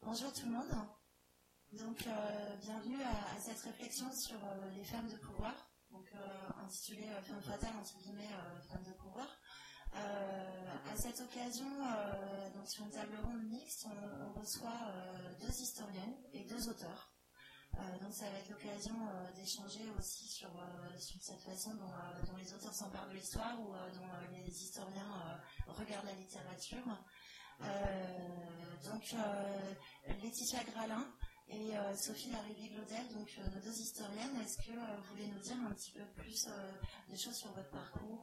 Bonjour tout le monde. Donc, bienvenue à cette réflexion sur les femmes de pouvoir, donc intitulée Femme fatale, entre guillemets, femmes de pouvoir. À cette occasion, donc sur une table ronde mixte, on reçoit deux historiennes et deux auteurs. Donc ça va être l'occasion d'échanger aussi sur cette façon dont les auteurs s'emparent de l'histoire ou dont les historiens regardent la littérature. Donc Laetitia Gralin et Sophie Larivie-Glaudel, donc nos deux historiennes, est-ce que vous voulez nous dire un petit peu plus de choses sur votre parcours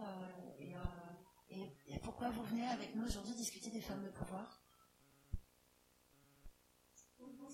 et pourquoi vous venez avec nous aujourd'hui discuter des femmes de pouvoir? Bonjour.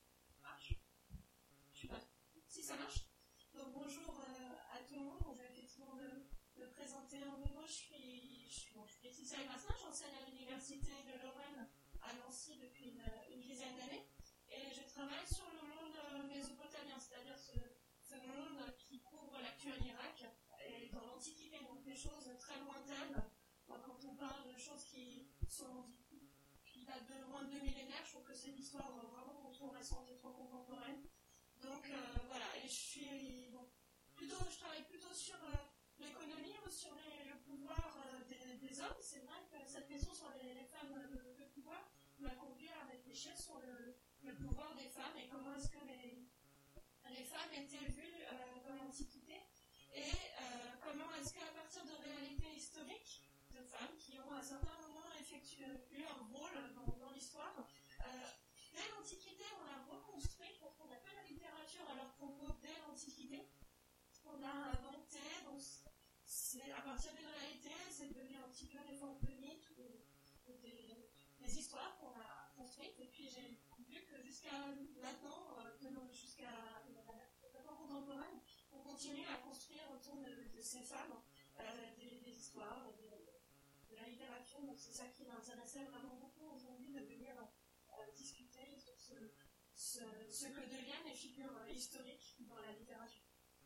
Je sais pas si ça marche. Donc bonjour à tout le monde. On va effectivement me présenter en nouveau. Je suis Laetitia Gralin, j'enseigne à l'université de Lorraine à Nancy depuis une dizaine d'années. Et je travaille sur le monde mésopotamien, c'est-à-dire ce monde qui couvre l'actuel Irak et dans l'Antiquité, donc des choses très lointaines. Quand on parle de choses qui datent de moins de 2 millénaires, je trouve que c'est une histoire vraiment trop récente et trop contemporaine. Donc voilà, et je travaille plutôt sur l'économie ou sur le pouvoir des hommes. C'est vrai que cette question sur les femmes de pouvoir m'a conduit à réfléchir sur le pouvoir des femmes et comment est-ce que les femmes étaient vues dans l'Antiquité et comment est-ce qu'à partir de réalités historiques de femmes qui ont à certains moments eu un rôle dans l'histoire, dès l'Antiquité on a reconstruit pour qu'on appelle la littérature à leur propos dès l'Antiquité. On a inventé, donc c'est à partir d'une réalité, c'est devenu un petit peu des formes de mythes ou des histoires qu'on a construites. Et puis j'ai vu que jusqu'à maintenant, jusqu'à l'époque contemporaine, on continue à construire autour de ces femmes des histoires, de la littérature. Donc c'est ça qui m'intéressait vraiment beaucoup aujourd'hui, de venir discuter sur ce que deviennent les figures historiques dans la littérature.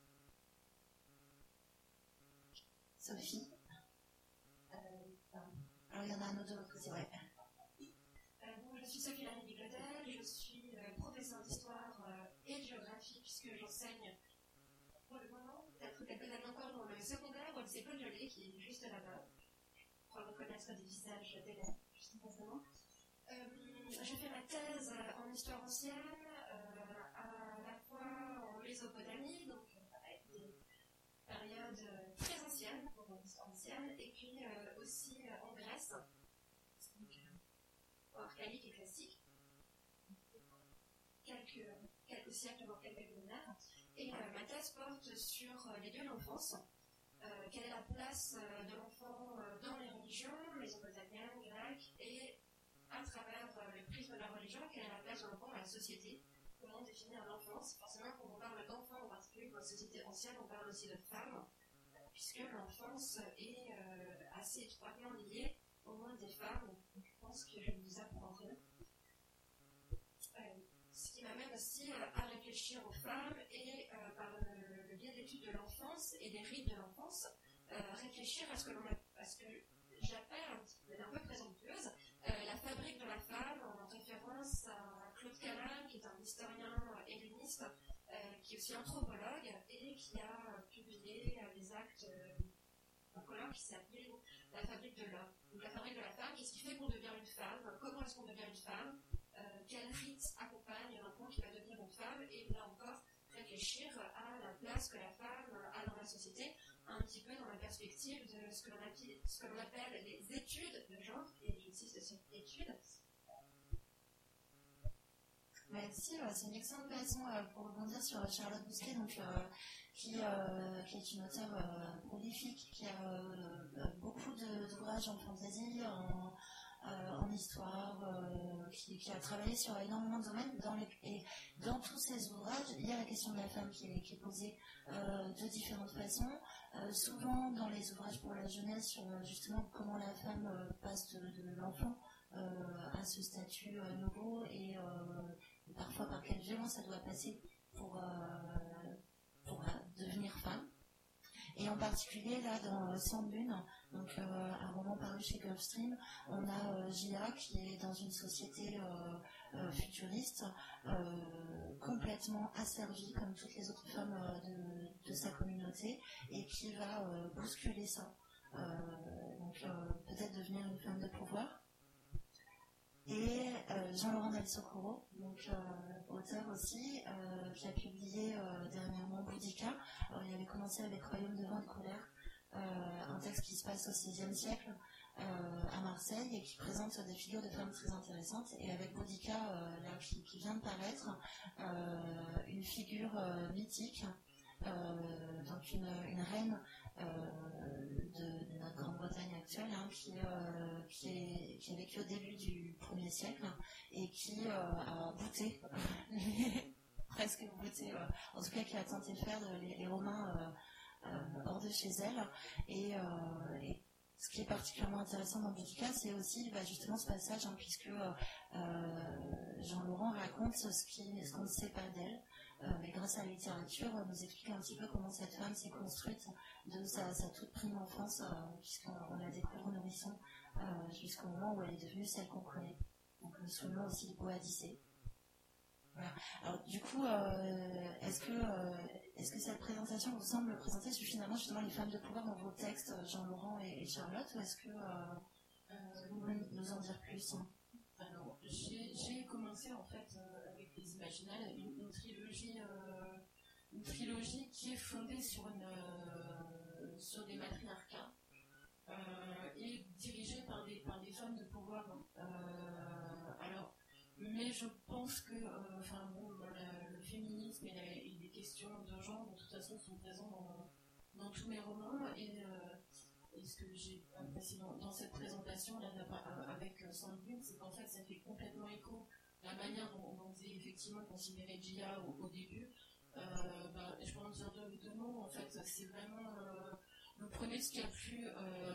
Sophie. Alors il y en a un autre de l'autre côté, ouais. Je suis Sophie Larivie-Glaudel, je suis professeure d'histoire et de géographie puisque j'enseigne pour le moment, peut-être quelques années encore dans le secondaire au lycée Claude Joly qui est juste là-bas. On va reconnaître des visages d'élèves, juste forcément. Je fais ma thèse en histoire ancienne, à la fois en Mésopotamie, donc avec des périodes très anciennes pour l'histoire ancienne, et puis aussi en Grèce, donc archaïque et classique, quelques siècles, voire quelques millénaires. Et ma thèse porte sur les lieux de l'enfance. Quelle est la place de l'enfant dans les religions mésopotamiennes, grecques, et à travers le prisme de la religion, quelle est la place de l'enfant dans la société? Comment définir l'enfance? Forcément, quand on parle d'enfant, en particulier dans la société ancienne, on parle aussi de femme, puisque l'enfance est assez étroitement liée au monde des femmes. Donc, je pense que je vous apprendrai. Ce qui m'amène aussi à réfléchir aux femmes et par le biais d'études de l'enfance et des rites de l'enfance, réfléchir à ce que j'appelle un peu présomptueuse, la fabrique de la femme, en référence à Claude Callin, qui est un historien helléniste, qui est aussi anthropologue et qui a publié les actes d'un colloque qui s'appelle La fabrique de l'homme. Donc la fabrique de la femme, qu'est-ce qui fait qu'on devient une femme? Comment est-ce qu'on devient une femme? Quel rite accompagne l'enfant qui va devenir une femme? Et là encore, réfléchir à la place que la femme a dans la société, un petit peu dans la perspective de ce que l'on appelle les études de genre, et j'insiste sur études. Merci, c'est une excellente façon pour rebondir sur Charlotte Bousquet, donc, qui est une auteure prolifique, qui a beaucoup d'ouvrages en fantasy, en histoire, qui a travaillé sur énormément de domaines, et dans tous ces ouvrages, il y a la question de la femme qui est posée de différentes façons, souvent dans les ouvrages pour la jeunesse, sur justement comment la femme passe de l'enfant à ce statut nouveau, et parfois par quelle violence ça doit passer pour devenir femme. Et en particulier, là, dans Sang de Lune, donc un roman paru chez Gulfstream, on a Gia qui est dans une société futuriste, complètement asservie comme toutes les autres femmes de sa communauté, et qui va bousculer ça. Donc peut-être devenir une femme de pouvoir. Et Jean-Laurent Del Socorro, donc auteur aussi, qui a publié dernièrement Boudica. Alors, il avait commencé avec Royaume de vent et de colère, un texte qui se passe au XVIe siècle à Marseille et qui présente des figures de femmes très intéressantes. Et avec Boudica, là, qui vient de paraître, une figure mythique, donc une reine de notre Grande-Bretagne actuelle, hein, qui a vécu au début du 1er siècle et qui a bouté, presque bouté, en tout cas qui a tenté de faire les Romains hors de chez elle. Et ce qui est particulièrement intéressant dans Boudica, c'est aussi justement ce passage, hein, puisque Jean-Laurent raconte ce qu'on ne sait pas d'elle. Mais grâce à la littérature, nous explique un petit peu comment cette femme s'est construite de sa toute prime enfance, puisqu'on la découvre nourrisson, jusqu'au moment où elle est devenue celle qu'on connaît. Donc sous le nom aussi de Boadicée. Voilà. Alors du coup, est-ce que cette présentation vous semble présenter suffisamment justement les femmes de pouvoir dans vos textes, Jean-Laurent et Charlotte, ou est-ce que vous pouvez nous en dire plus, hein? Alors, j'ai commencé en fait avec les Imaginales une trilogie qui est fondée sur des matriarcats et dirigée par des femmes de pouvoir. Alors, mais je pense que le féminisme et les questions de genre de toute façon sont présents dans tous mes romans et ce que j'ai apprécié dans cette présentation là avec Sang de Lune, c'est qu'en fait ça fait complètement écho la manière dont vous avez effectivement considéré Gia au début. Je peux en dire deux mots. En fait, c'est vraiment vous prenez ce qu'il y a de plus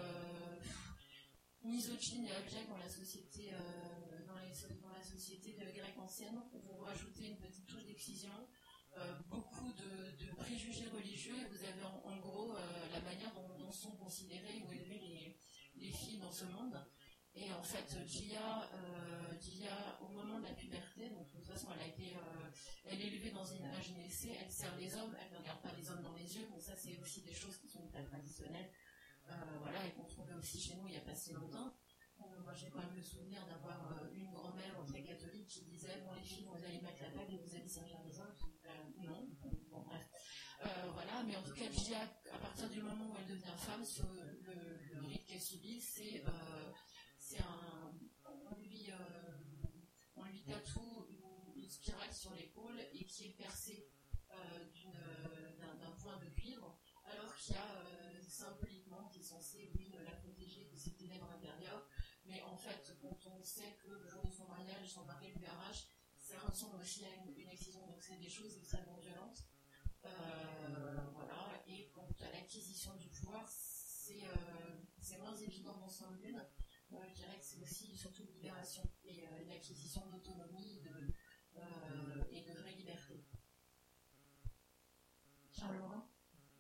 misogyne et abject dans la société dans la société grecque ancienne. Vous rajoutez une petite touche d'excision, beaucoup de préjugés religieux, et vous avez en gros la manière dont sont considérées ou élevées les filles dans ce monde. Et en fait, Gia, au moment de la puberté, donc de toute façon, elle est élevée dans un gynécée, elle sert les hommes, elle ne regarde pas les hommes dans les yeux. Donc ça, c'est aussi des choses qui sont très traditionnelles, et qu'on trouvait aussi chez nous il n'y a pas si longtemps. Moi, j'ai quand même le souvenir d'avoir une grand-mère très catholique qui disait bon, les filles, vous allez mettre la table et vous allez servir les hommes. Non, bon, bref. Voilà, mais en tout cas, Gia, à partir du moment où elle devient femme, le rite qu'elle subit, c'est on lui tatoue une spirale sur l'épaule et qui est percée d'un point de cuivre, alors qu'il y a symboliquement qui est censé la protéger de ses ténèbres intérieures. Mais en fait, quand on sait que le jour de son mariage, son mari lui arrache, ça ressemble aussi à une excision. Donc c'est des choses extrêmement violentes. Voilà. Et quant à l'acquisition du pouvoir, c'est moins évident dans Sang de Lune. Je dirais que c'est aussi surtout une libération et l'acquisition d'autonomie et de vraie liberté. Jean-Laurent,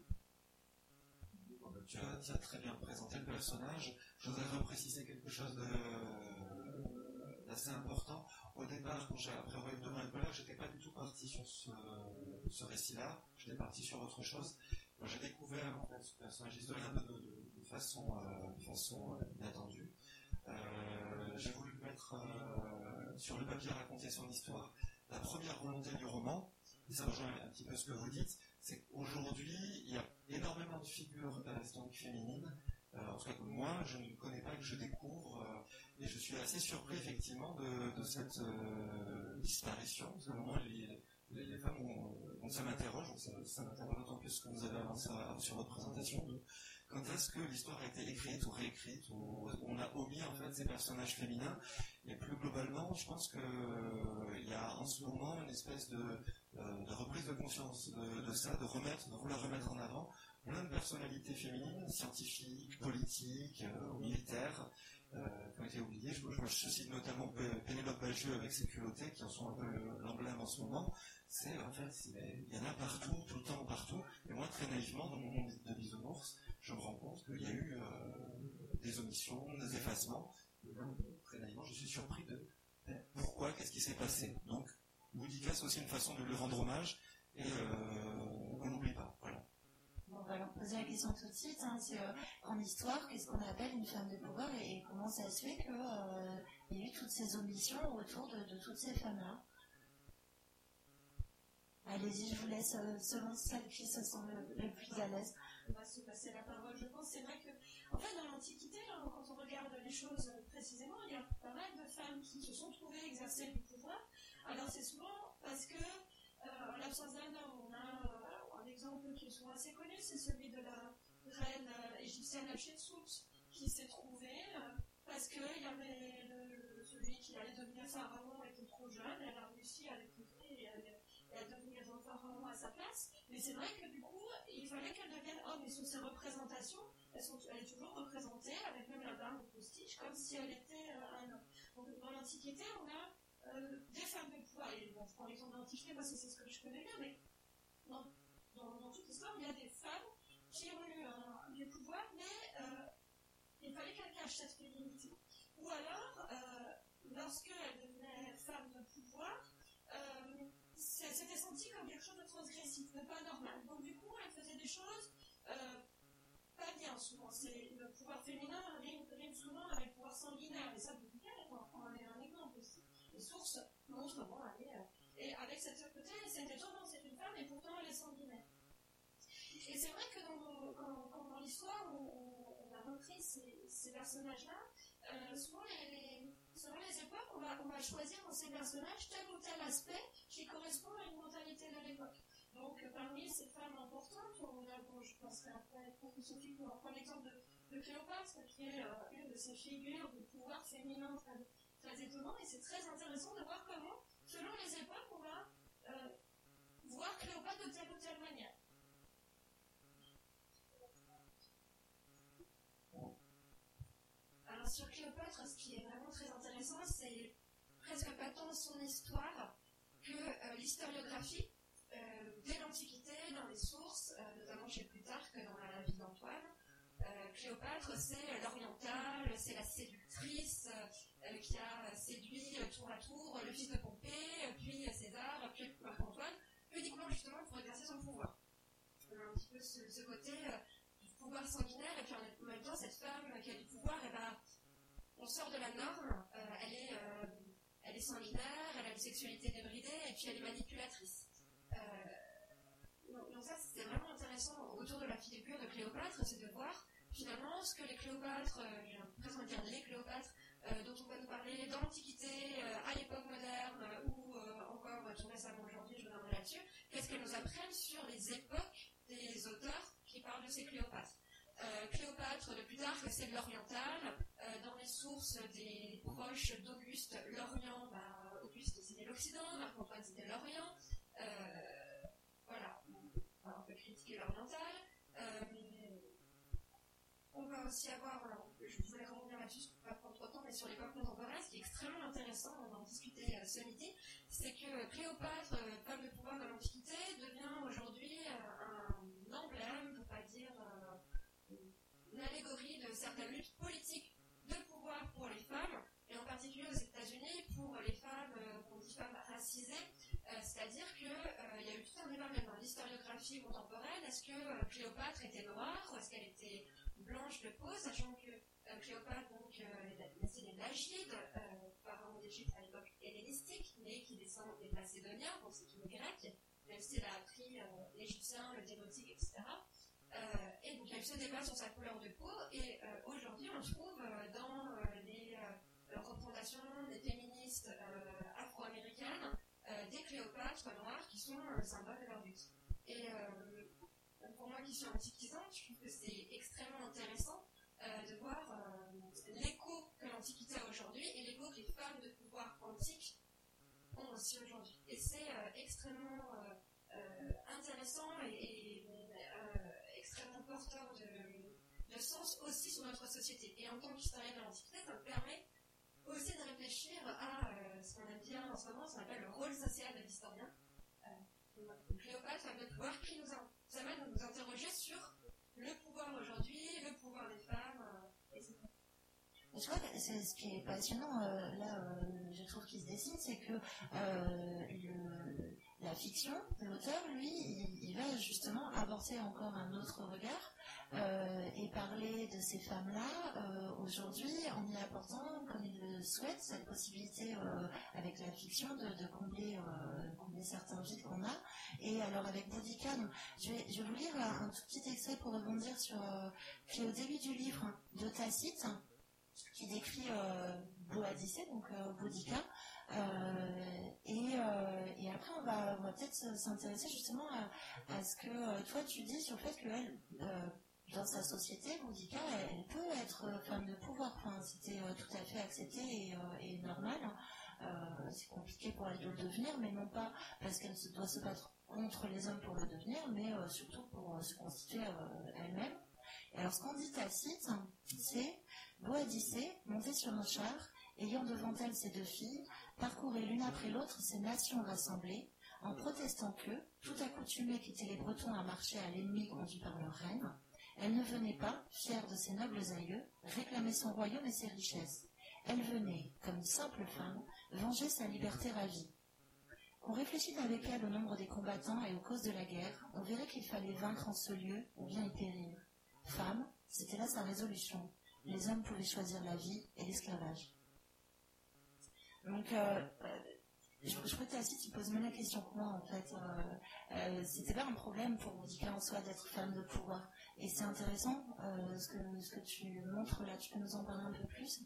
tu as très bien présenté le personnage. Je voudrais repréciser quelque chose d'assez important. Au départ, après Royaume de vent et de colère, je n'étais pas du tout parti sur ce récit-là. J'étais parti sur autre chose. J'ai découvert en fait ce personnage historique un peu de façon inattendue. J'ai voulu mettre sur le papier raconter son histoire. La première volonté du roman, et ça rejoint un petit peu ce que vous dites, c'est qu'aujourd'hui, il y a énormément de figures donc féminines, en tout cas que moi, je ne connais pas, que je découvre, et je suis assez surpris effectivement de cette disparition, parce que au moment les femmes, donc ça m'interroge, ça m'interroge d'autant plus que vous avez avancé sur votre présentation, quand est-ce que l'histoire a été écrite ou réécrite, ou on a omis en fait ces personnages féminins, et plus globalement, je pense qu'il y a en ce moment une espèce de reprise de conscience de ça, de vouloir remettre en avant plein de personnalités féminines, scientifiques, politiques, militaires, qui ont été oubliées. Je cite notamment Pénélope Bagieux avec ses culottées, qui en sont un peu l'emblème en ce moment. En fait, il y en a partout, tout le temps, partout. Et moi, très naïvement, dans mon monde de bisounours, je me rends compte qu'il y a eu des omissions, des effacements. Et donc, très naïvement, je suis surpris de pourquoi, qu'est-ce qui s'est passé. Donc, Boudica, c'est aussi une façon de lui rendre hommage et qu'on n'oublie pas. Voilà. Bon, on va leur poser la question tout de suite. C'est en histoire, qu'est-ce qu'on appelle une femme de pouvoir et comment ça se fait qu'il y a eu toutes ces omissions autour de toutes ces femmes-là? Allez-y, je vous laisse selon celle qui se sent le plus à l'aise. On va se passer la parole. Je pense c'est vrai que, en fait, dans l'Antiquité, quand on regarde les choses précisément, il y a pas mal de femmes qui se sont trouvées exercer du pouvoir. Alors c'est souvent parce que, en l'absence d'un homme, on a un exemple qui est souvent assez connu, c'est celui de la reine égyptienne Hatshepsut, qui s'est trouvée parce qu'il y avait celui qui allait devenir pharaon était trop jeune, elle a réussi à l'épouser et à devenir pharaon à sa place. Mais c'est vrai que du coup, il fallait qu'elle devienne homme. Et sur ces représentations, elle est toujours représentée avec même la barbe au postiche, comme si elle était un homme. Donc dans l'Antiquité, on a des femmes de pouvoir. Et bon, je prends l'exemple de l'Antiquité parce que c'est ce que je connais bien, mais dans toute l'histoire, il y a des femmes qui ont eu du pouvoir, mais il fallait qu'elles cachent cette féminité. Ou alors, lorsqu'elle devenait femme de pouvoir, c'était senti comme quelque chose de transgressif, de pas normal. Donc du coup, elle faisait des choses pas bien souvent. Le pouvoir féminin rime souvent avec le pouvoir sanguinaire. Et ça, Boudica en est un exemple aussi. Les sources montrent, bon, et avec cette côté, c'est étonnant, c'est une femme, et pourtant elle est sanguinaire. Et c'est vrai que quand dans l'histoire, on a repris ces personnages-là, souvent selon les époques, on va choisir dans ces personnages tel ou tel aspect qui correspond à une mentalité de l'époque. Donc, parmi ces femmes importantes, je penserai après, Sophie pour prendre l'exemple de Cléopâtre, qui est une de ces figures de pouvoir féminin très étonnant, et c'est très intéressant de voir comment, selon les époques, on va voir Cléopâtre de telle ou telle manière. Alors sur Cléopâtre, ce qui est vraiment très intéressant, c'est presque pas tant son histoire que l'historiographie. Dès l'Antiquité, dans les sources, notamment chez Plutarque, dans la vie d'Antoine, Cléopâtre, c'est l'orientale, c'est la séductrice qui a séduit tour à tour le fils de Pompée, puis César, puis Marc-Antoine, uniquement justement pour exercer son pouvoir. On a un petit peu ce côté du pouvoir sanguinaire, et puis en même temps, cette femme qui a du pouvoir, on sort de la norme, elle est sanguinaire, elle a une sexualité débridée, et puis elle est manipulatrice. Donc ça, c'est vraiment intéressant autour de la figure de Cléopâtre, c'est de voir finalement ce que les Cléopâtres, j'ai l'impression de dire les Cléopâtres, dont on va nous parler dans l'Antiquité, à l'époque moderne, ou encore tout récemment aujourd'hui, je reviendrai là-dessus, qu'est-ce qu'elles nous apprennent sur les époques des auteurs qui parlent de ces Cléopâtres. Cléopâtre de Plutarque, c'est de l'oriental. Dans les sources des proches d'Auguste, l'Orient, Auguste c'était l'Occident, Marc-Antoine c'était l'Orient. Voilà, on peut critiquer l'oriental. On va aussi avoir, je voulais revenir là-dessus, pour ne pas prendre trop de temps, mais sur l'époque contemporaine, ce qui est extrêmement intéressant, on va en discuter ce midi, c'est que Cléopâtre, femme de pouvoir de l'Antiquité, devient aujourd'hui un emblème, pour ne pas dire une allégorie de certaines luttes politiques de pouvoir pour les femmes, et en particulier aux États-Unis, pour les femmes, qu'on dit femmes racisées, c'est-à-dire qu'il y a eu tout un débat même dans l'historiographie contemporaine. Est-ce que Cléopâtre était noire ou est-ce qu'elle était blanche de peau, sachant que Cléopâtre, donc, c'est les Lagides, pharaons d'Égypte à l'époque hellénistique, mais qui descendent des Macédoniens, donc c'est une grecque, même si elle a appris l'égyptien, le démotique, etc. Et donc il y a eu ce débat sur sa couleur de peau, et aujourd'hui on trouve dans les représentations des féministes afro-américaines des Cléopâtres noires qui sont le symbole de leur lutte. Et pour moi qui suis antiquisante, je trouve que c'est extrêmement intéressant de voir l'écho que l'Antiquité a aujourd'hui et l'écho que les femmes de pouvoir antiques ont aussi aujourd'hui. Et c'est extrêmement intéressant et extrêmement porteur de sens aussi sur notre société. Et en tant qu'historien de l'Antiquité, ça me permet aussi de réfléchir à ce qu'on aime bien en ce moment, ce qu'on appelle le rôle social de l'historien. Cléopâtre, le pouvoir qui nous amène à nous interroger sur le pouvoir aujourd'hui, le pouvoir des femmes, etc. Je crois que c'est ce qui est passionnant je trouve qu'il se dessine, c'est que la fiction, l'auteur, lui, il va justement apporter encore un autre regard et parler de ces femmes-là aujourd'hui en y apportant, comme il le souhaite, cette possibilité avec la fiction de combler certains vides qu'on a. Et alors avec Boudica, je vais vous lire un tout petit extrait pour rebondir sur qui est au début du livre de Tacite, qui décrit Boadicée, donc Boudica. Et après, on va peut-être s'intéresser justement à ce que toi tu dis sur le fait qu'elle, dans sa société, Boudica, elle peut être femme de pouvoir. Enfin, c'était tout à fait accepté et normal. C'est compliqué pour elle de le devenir, mais non pas parce qu'elle doit se battre contre les hommes pour le devenir, mais surtout pour se constituer elle-même. Et alors, ce qu'on dit Tacite, c'est Boadicée, montée sur un char, ayant devant elle ses deux filles, parcourait l'une après l'autre ces nations rassemblées, en protestant que, tout accoutumée qu'étaient les Bretons à marcher à l'ennemi conduit par leur reine, elle ne venait pas, fière de ses nobles aïeux, réclamer son royaume et ses richesses. Elle venait, comme une simple femme, venger sa liberté ravie. Qu'on réfléchit avec elle au nombre des combattants et aux causes de la guerre, on verrait qu'il fallait vaincre en ce lieu ou bien y périr. Femme, c'était là sa résolution. Les hommes pouvaient choisir la vie et l'esclavage. Donc, je crois que Tacite, il pose même la question que moi, en fait. C'était pas un problème pour Boudica en soi d'être femme de pouvoir. Et c'est intéressant ce que tu montres là. Tu peux nous en parler un peu plus?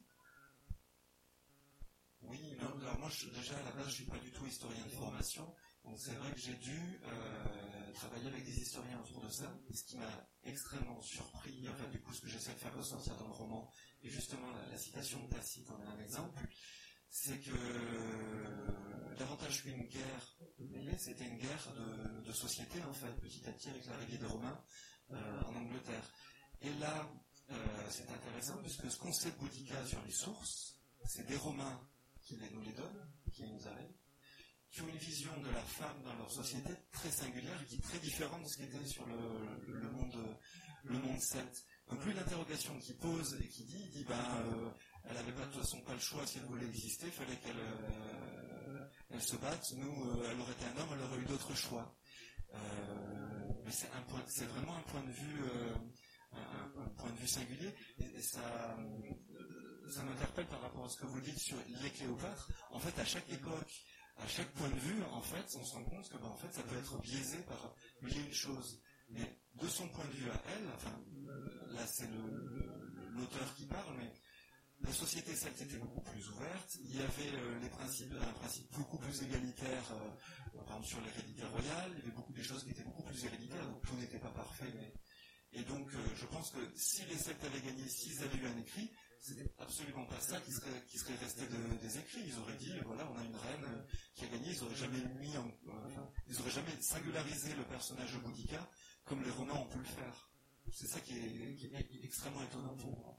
Oui, alors moi, déjà à la base, je suis pas du tout historien de formation. Donc c'est vrai que j'ai dû travailler avec des historiens autour de ça. Et ce qui m'a extrêmement surpris, en fait, du coup, ce que j'essaie de faire ressortir dans le roman, et justement la citation de Tacite en est un exemple, c'est que davantage qu'une guerre, c'était une guerre de société, en fait, petit à petit avec l'arrivée des Romains en Angleterre. Et là, c'est intéressant, puisque ce qu'on sait de Boudica sur les sources, c'est des Romains qui nous les donnent, qui nous arrivent, qui ont une vision de la femme dans leur société très singulière et qui est très différente de ce qui était sur le monde celte. Donc lui, l'interrogation qu'il pose et qu'il dit elle n'avait pas de toute façon pas le choix si elle voulait exister, il fallait qu'elle se batte. Nous, elle aurait été un homme, elle aurait eu d'autres choix. Mais c'est vraiment un point de vue, un point de vue singulier, et ça m'interpelle par rapport à ce que vous dites sur les Cléopâtres. En fait, à chaque époque, à chaque point de vue, en fait, on se rend compte que en fait, ça peut être biaisé par mille et une choses. Mais de son point de vue à elle, là c'est l'auteur qui parle, mais la société celte était beaucoup plus ouverte. Il y avait un principe beaucoup plus égalitaire, par exemple sur l'hérédité royale. Il y avait des choses qui étaient beaucoup plus héréditaires, donc tout n'était pas parfait. Et donc, je pense que si les Celtes avaient gagné, s'ils avaient eu un écrit, c'était absolument pas ça qui serait resté des écrits. Ils auraient dit, voilà, on a une reine qui a gagné. Ils auraient jamais ils auraient jamais singularisé le personnage de Boudica comme les Romains ont pu le faire. C'est ça qui est extrêmement étonnant pour moi.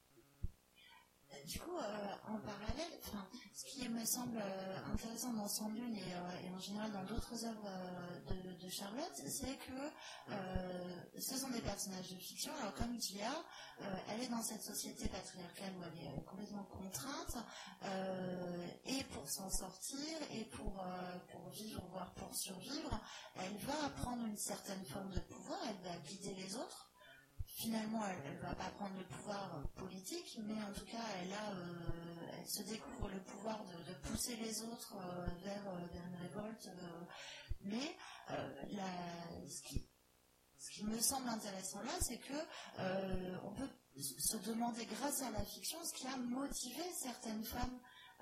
Du coup, en parallèle, ce qui me semble intéressant dans Sang Lune et en général dans d'autres œuvres de Charlotte, c'est que ce sont des personnages de fiction. Alors comme Gia, elle est dans cette société patriarcale où elle est complètement contrainte, et pour s'en sortir, et pour vivre, voire pour survivre, elle va prendre une certaine forme de pouvoir, elle va guider les autres. Finalement, elle ne va pas prendre le pouvoir politique, mais en tout cas, elle se découvre le pouvoir de pousser les autres vers une révolte. Mais ce qui me semble intéressant là, c'est que on peut se demander, grâce à la fiction, ce qui a motivé certaines femmes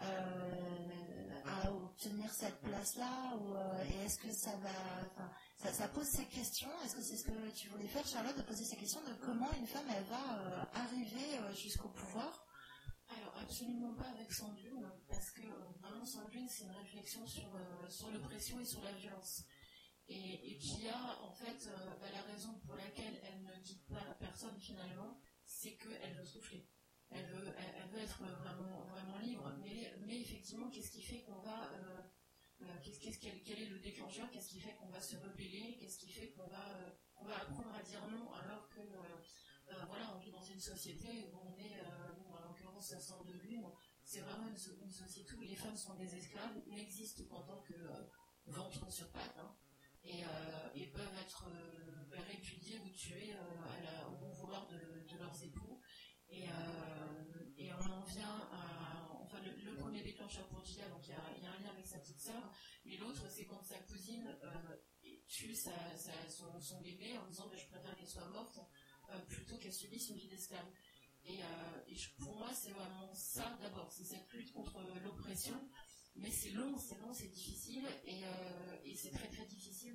à obtenir cette place-là, et est-ce que ça va... Ça pose ces questions. Est-ce que c'est ce que tu voulais faire, Charlotte, de poser ces questions de comment une femme elle va arriver jusqu'au pouvoir? Alors absolument pas avec Sang Lune, parce que vraiment Sang Lune c'est une réflexion sur l'oppression et sur la violence. Et Gia, en fait, la raison pour laquelle elle ne guide pas personne finalement, c'est qu'elle veut souffler. Elle veut être vraiment libre, mais effectivement, qu'est-ce qui fait qu'on va... quel est le déclencheur? Qu'est-ce qui fait qu'on va se rebeller? Qu'est-ce qui fait qu'on va apprendre à dire non alors que voilà, on vit dans une société où on est, en l'occurrence, ça sort de l'une. C'est vraiment une société où les femmes sont des esclaves, n'existent qu'en tant que ventre sur pattes, hein, et peuvent être répudiées ou tuées au bon vouloir de leurs époux. Et on en vient à... Enfin, le premier déclencheur pour Gia, donc il y a un lien avec sa petite sœur, mais l'autre, c'est quand sa cousine tue son bébé en disant je préfère qu'elle soit morte plutôt qu'elle subisse une vie d'esclave. Et pour moi, c'est vraiment ça d'abord, c'est cette lutte contre l'oppression, mais c'est long, c'est difficile, et c'est très très difficile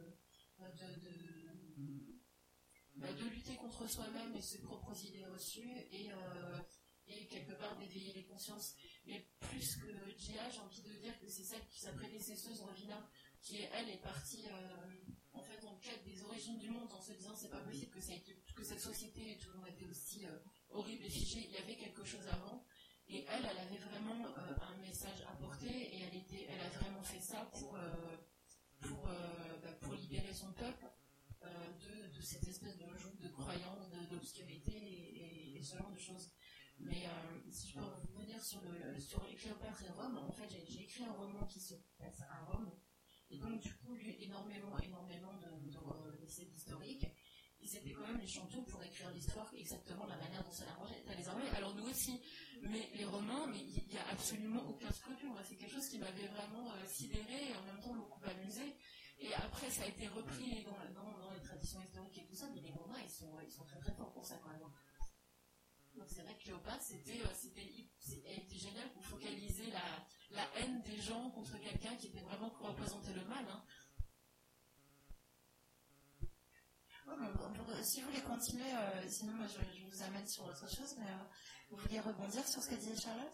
de lutter contre soi-même et ses propres idées reçues, et quelque part d'éveiller les consciences. Mais plus que Gia, j'ai envie de dire que c'est sa prédécesseuse Rovina, qui elle est partie en fait en quête des origines du monde, en se disant c'est pas possible que cette société ait toujours été aussi horrible et figée, il y avait quelque chose avant, et elle avait vraiment un message à porter, et elle a vraiment fait ça pour libérer son peuple de cette espèce de joug de croyance, d'obscurité et ce genre de choses. Mais si je peux revenir sur Cléopâtre et Rome, en fait j'ai écrit un roman qui se passe à Rome, et donc du coup lu énormément de récits historiques, et c'était quand même les champions pour écrire l'histoire exactement de la manière dont ça les armait. Alors nous aussi, mais les Romains, mais il n'y a absolument aucun scrupule. Moi, c'est quelque chose qui m'avait vraiment sidéré et en même temps beaucoup amusé. Et après, ça a été repris dans les traditions historiques et tout ça, mais les Romains, ils sont très très forts pour ça quand même. Donc c'est vrai que Cléopâtre, c'était génial pour focaliser la haine des gens contre quelqu'un qui était vraiment pour représenter le mal. Hein. Si vous voulez continuer, sinon moi je vous amène sur autre chose, mais vous vouliez rebondir sur ce que disait Charlotte?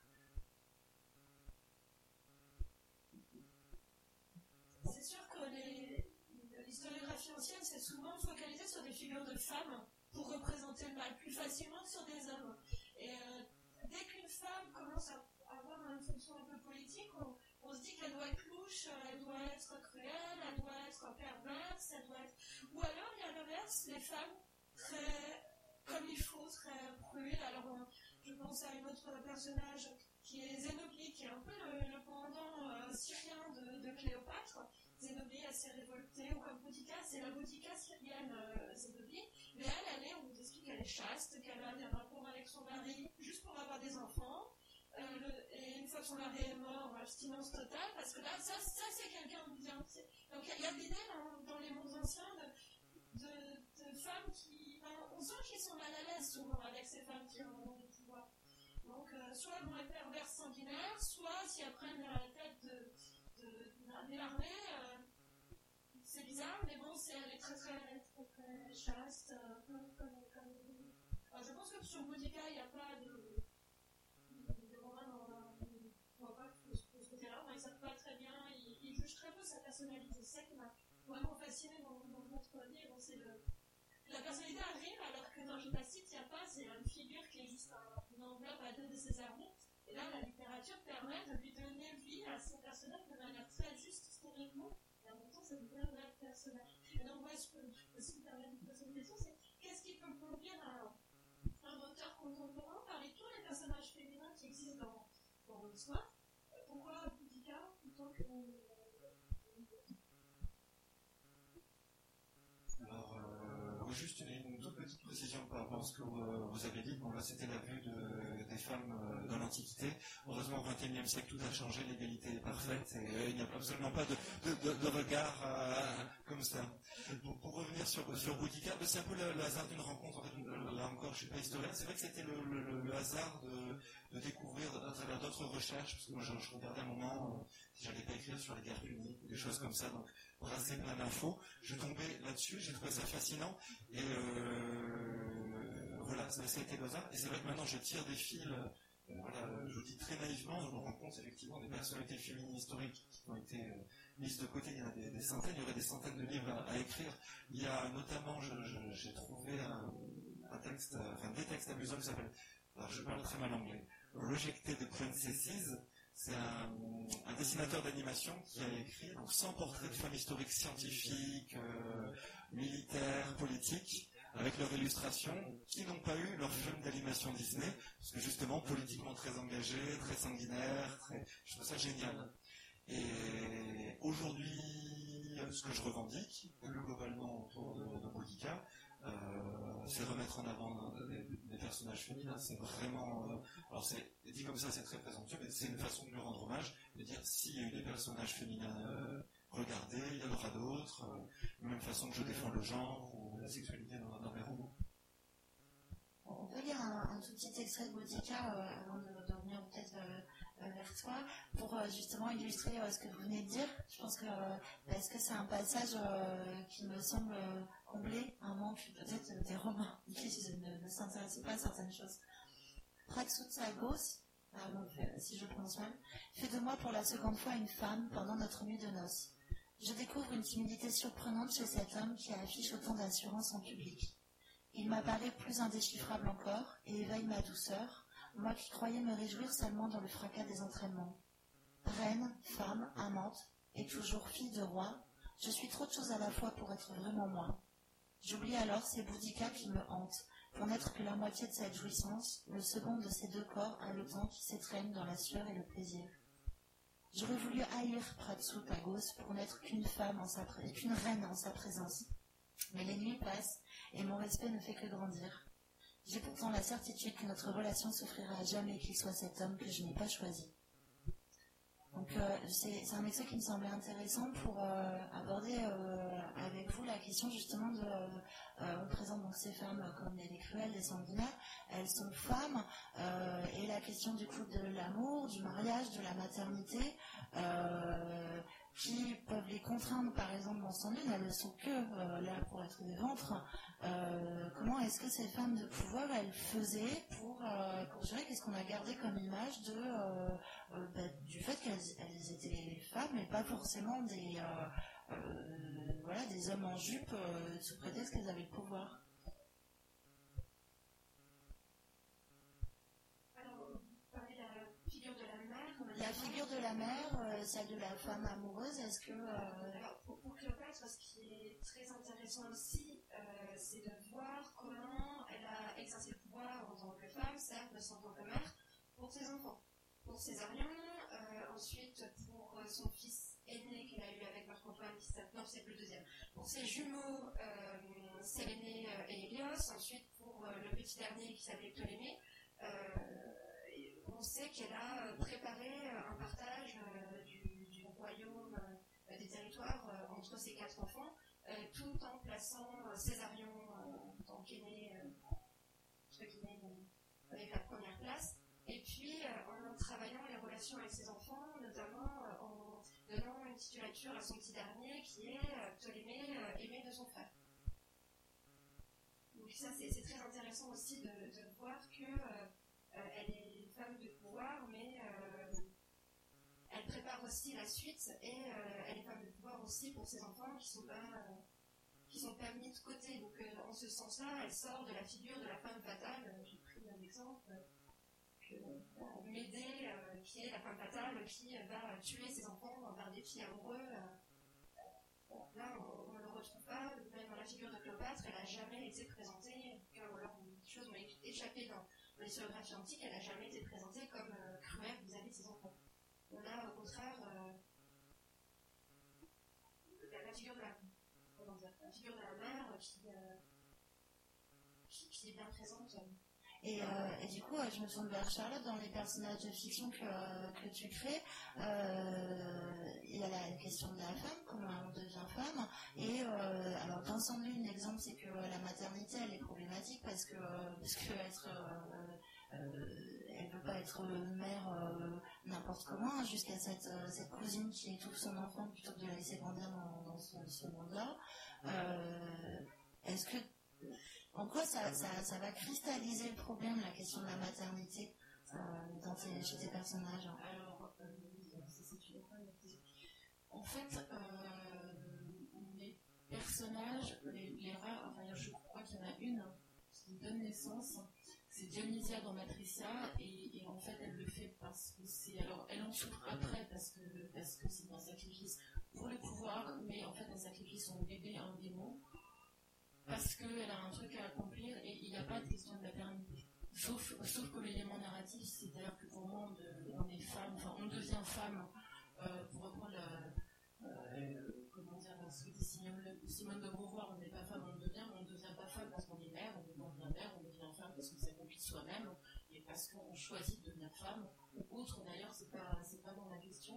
C'est sûr que l'historiographie ancienne s'est souvent focalisée sur des figures de femmes pour représenter le mal plus facilement que sur des hommes. Et dès qu'une femme commence à avoir une fonction un peu politique, on se dit qu'elle doit être louche, elle doit être cruelle, elle doit être perverse, elle doit être... Ou alors, il y a l'inverse, les femmes très comme il faut, très prudes. Alors, je pense à une autre personnage qui est Zénobie, qui est un peu le pendant syrien de Cléopâtre. Zénobie assez révoltée, ou comme Boudica, c'est la Boudica syrienne, Zénobie. Mais elle, on nous explique qu'elle est chaste, qu'elle a des rapports avec son mari juste pour avoir des enfants. Et une fois que son mari est mort, abstinence totale, parce que là, ça c'est quelqu'un de bien. Donc il y a l'idée dans les mondes anciens de femmes qui... on sent qu'ils sont mal à l'aise souvent avec ces femmes qui ont du pouvoir. Donc soit elles vont être perverses sanguinaires, soit si elles prennent la tête de l'armée, c'est bizarre, mais bon, elle est très très, très, très chaste, je pense que sur Boudica, il n'y a pas de roman, on voit pas de ce côté-là, ils ne savent pas très bien, ils jugent très peu sa personnalité. C'est ça qui m'a vraiment fasciné dans votre livre, c'est la personnalité arrive, alors que dans Gymnastique, il n'y a pas, c'est une figure qui est juste une enveloppe à deux de ses armées. Et là, la littérature permet de lui donner vie à ce personnage de manière très juste historiquement, et en même temps, ça devient un vrai personnage. Et donc, moi, je peux aussi me permettre de poser une question, c'est qu'est-ce qui peut conduire un auteur contemporain, parmi tous les personnages féminins qui existent dans l'histoire, pourquoi Boudica plutôt que... Alors, juste une toute petite précision par rapport à ce que vous avez dit. Bon, là, c'était la vue des femmes dans l'Antiquité. Heureusement, au XXIe siècle, tout a changé, l'égalité est parfaite et il n'y a absolument pas de regard comme ça. Pour revenir sur Boudica, c'est un peu le hasard d'une rencontre. En fait, là encore, je ne suis pas historien. C'est vrai que c'était le hasard de découvrir à travers d'autres recherches, parce que moi, je regardais un moment, si j'allais pas écrire sur les guerres puniques, des choses comme ça, donc brasser plein d'infos. Je tombais là-dessus, j'ai trouvé ça fascinant, et voilà, ça a été le hasard. Et c'est vrai que maintenant, je tire des fils. Voilà, je vous dis très naïvement, je me rends compte effectivement des personnalités féminines historiques qui ont été mises de côté. Il y en a des centaines, il y aurait des centaines de livres à écrire. Il y a notamment, j'ai trouvé un des textes amusants qui s'appellent, alors je parle très mal anglais, Rejected Princesses. C'est un dessinateur d'animation qui a écrit donc 100 portraits de femmes historiques scientifiques, militaires, politiques, avec leurs illustrations, qui n'ont pas eu leur film d'animation Disney, parce que justement, politiquement très engagé, très sanguinaire, je trouve ça génial. Et aujourd'hui, ce que je revendique, plus globalement autour de Boudica, c'est remettre en avant des personnages féminins. C'est vraiment, alors c'est dit comme ça, c'est très présomptueux, mais c'est une façon de lui rendre hommage, de dire s'il y a eu des personnages féminins, regardez, il y en aura d'autres, de la même façon que je défends le genre ou la sexualité dans mes romans. On peut lire un tout petit extrait de Boudica avant de revenir peut-être vers toi pour justement illustrer ce que vous venez de dire. Je pense que parce que c'est un passage qui me semble combler un manque peut-être des romans qui ne s'intéressent pas à certaines choses. Pratsotsagos, si je prononce mal, fait de moi pour la seconde fois une femme pendant notre nuit de noces. Je découvre une timidité surprenante chez cet homme qui affiche autant d'assurance en public. Il m'apparaît plus indéchiffrable encore et éveille ma douceur, moi qui croyais me réjouir seulement dans le fracas des entraînements. Reine, femme, amante, et toujours fille de roi, je suis trop de choses à la fois pour être vraiment moi. J'oublie alors ces Boudica qui me hantent, pour n'être que la moitié de cette jouissance, le second de ces deux corps haletants qui s'étreignent dans la sueur et le plaisir. J'aurais voulu haïr Pratsotsagos pour n'être qu'une reine en sa présence. Mais les nuits passent et mon respect ne fait que grandir. J'ai pourtant la certitude que notre relation s'offrira à jamais qu'il soit cet homme que je n'ai pas choisi. Donc c'est un extrait qui me semblait intéressant pour aborder avec vous la question justement de on présente donc ces femmes comme des cruelles, des sanguinaires, elles sont femmes et la question du coup de l'amour, du mariage, de la maternité qui peuvent les contraindre par exemple dans son une, elles ne sont que là pour être des ventres. Comment est-ce que ces femmes de pouvoir elles faisaient pour gérer, qu'est-ce qu'on a gardé comme image du fait qu'elles étaient femmes et pas forcément des hommes en jupe sous prétexte qu'elles avaient le pouvoir. Alors, vous parlez de la figure de la mère. La figure de la mère, celle de la femme amoureuse, est-ce que... Alors, pour Cléopâtre, ce qui est très intéressant aussi, c'est de voir comment elle a exercé le pouvoir en tant que femme, certes, mais en tant que mère, pour ses enfants. Pour Césarion, ensuite pour son fils aîné qu'elle a eu avec Marc-Antoine, non, c'est le deuxième. Pour ses jumeaux, Séléné et Hélios, ensuite pour le petit dernier qui s'appelait Ptolémée. On sait qu'elle a préparé un partage du royaume, des territoires entre ses 4 enfants, tout en plaçant Césarion en tant qu'aîné, avec la première place, et puis en travaillant les relations avec ses enfants, notamment en donnant une titulature à son petit dernier qui est Ptolémée, aimé de son frère. Donc ça c'est très intéressant aussi de voir qu'elle est une femme de pouvoir, mais elle prépare aussi la suite et elle est femme de pouvoir aussi pour ses enfants qui sont pas mis de côté. Donc en ce sens-là, elle sort de la figure de la femme fatale. J'ai pris un exemple Médée, qui est la femme fatale qui va tuer ses enfants par des filles amoureux. Là, on ne le retrouve pas. Même dans la figure de Cléopâtre, elle n'a jamais été présentée. Alors, des choses m'ont échappé dans l'historiographie antique, elle n'a jamais été présentée comme cruelle vis-à-vis de ses enfants. On a au contraire la figure de la mère qui est bien présente. Et du coup, je me tourne vers Charlotte, dans les personnages de fiction que tu crées, il y a la question de la femme, comment on devient femme, et alors dans son une exemple, c'est que la maternité, elle est problématique parce que elle veut pas être mère n'importe comment, jusqu'à cette cousine qui étouffe son enfant plutôt que de la laisser grandir dans ce monde-là. Est-ce que en quoi ça va cristalliser le problème, la question de la maternité chez tes personnages? Alors, en fait, les personnages, les rares, enfin, je crois qu'il y en a une, qui donne naissance. C'est Dionysia dans Matricia, et en fait elle le fait parce que c'est... Alors elle en souffre après parce que c'est un sacrifice pour le pouvoir, mais en fait elle sacrifie son bébé à un démon parce qu'elle a un truc à accomplir et il n'y a pas de question de maternité. Sauf comme élément narratif, c'est-à-dire que pour moi on est femme, enfin on devient femme, pour reprendre comment dire, ce que dit Simone de Beauvoir, on n'est pas femme, on devient, mais on ne devient pas femme parce qu'on est mère, on devient mère, on devient femme parce qu'on s'accomplit soi-même et parce qu'on choisit de devenir femme, ou autre d'ailleurs, c'est pas dans la question.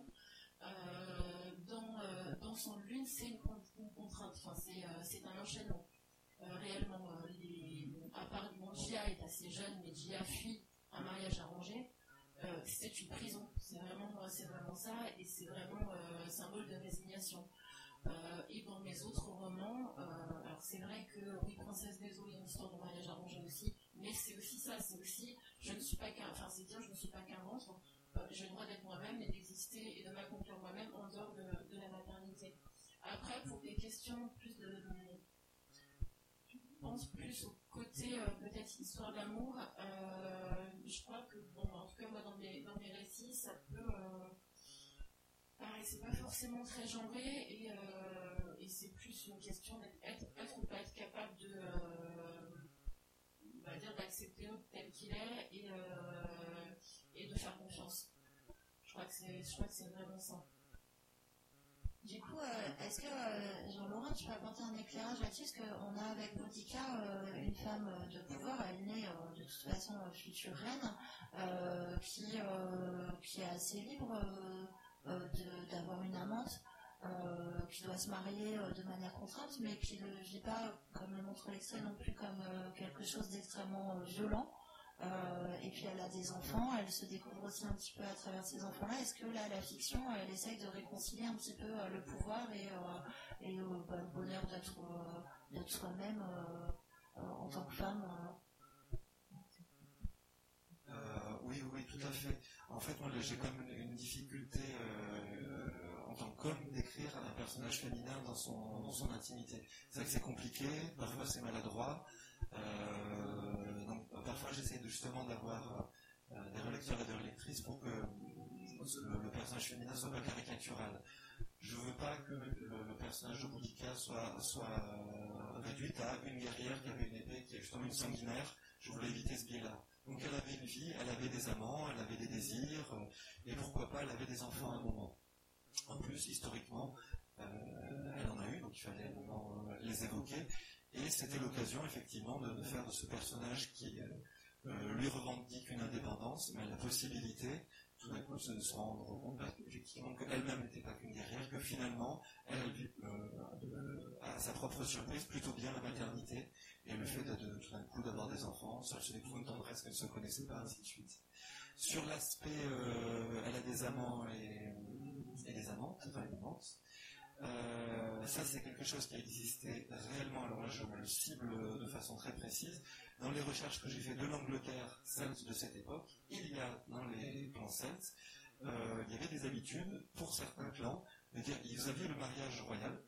Dans son lune, c'est une contrainte, enfin, c'est un enchaînement. Réellement, à part Gia est assez jeune, mais Gia fuit un mariage arrangé. C'est une prison, c'est vraiment ça, et c'est vraiment symbole de résignation. Et dans mes autres romans, alors c'est vrai que oui, Princesse des eaux, il y a une histoire de mariage arrangé aussi, mais c'est aussi ça, c'est aussi, je ne suis pas je ne suis pas qu'un ventre, j'ai le droit d'être moi-même et d'exister et de m'accomplir moi-même en dehors de la maternité. Après, pour des questions plus je pense plus au côté peut-être histoire d'amour, je crois que, bon, en tout cas moi dans mes récits, ça peut... pareil, c'est pas forcément très genré et c'est plus une question d'être ou pas être capable de on va dire d'accepter l'autre tel qu'il est et de faire confiance. Je crois que c'est vraiment ça. Du coup, est-ce que, Jean-Laurent, tu peux apporter un éclairage là-dessus? Parce qu'on a avec Boudica une femme de pouvoir, elle naît de toute façon future reine, qui est assez libre d'avoir une amante, qui doit se marier de manière contrainte, mais qui ne vit pas, comme le montre l'extrait, non plus comme quelque chose d'extrêmement violent. Et puis elle a des enfants, elle se découvre aussi un petit peu à travers ces enfants-là. Est-ce que là, la fiction, elle essaye de réconcilier un petit peu le pouvoir et le bonheur d'être soi-même en tant que femme Oui, tout à fait. En fait, moi, j'ai comme une difficulté en tant qu'homme d'écrire un personnage féminin dans son intimité. C'est vrai que c'est compliqué, parfois c'est maladroit. Donc parfois j'essaie justement d'avoir des relecteurs et des relectrices pour que le personnage féminin soit pas caricatural. Je veux pas que le personnage de Boudica soit réduite à une guerrière qui avait une épée, qui est justement une sanguinaire. Je voulais éviter ce biais-là. Donc elle avait une vie, elle avait des amants, elle avait des désirs, et pourquoi pas elle avait des enfants à un moment. En plus, historiquement, elle en a eu, donc il fallait à un moment les évoquer. Et c'était l'occasion, effectivement, de faire de ce personnage qui lui revendique une indépendance, mais la possibilité, tout d'un coup, de se rendre compte effectivement qu'elle-même n'était pas qu'une guerrière, que finalement, elle vit à sa propre surprise plutôt bien la maternité, et le fait tout d'un coup d'avoir des enfants, ça se découvre une tendresse qu'elle ne se connaissait pas, ainsi de suite. Sur l'aspect, elle a des amants et des amantes, enfin une amante. Ça c'est quelque chose qui a existé réellement, alors là je me le cible de façon très précise. Dans les recherches que j'ai fait de l'Angleterre celte de cette époque, il y a dans les clans celtes, il y avait des habitudes pour certains clans de dire ils avaient le mariage royal,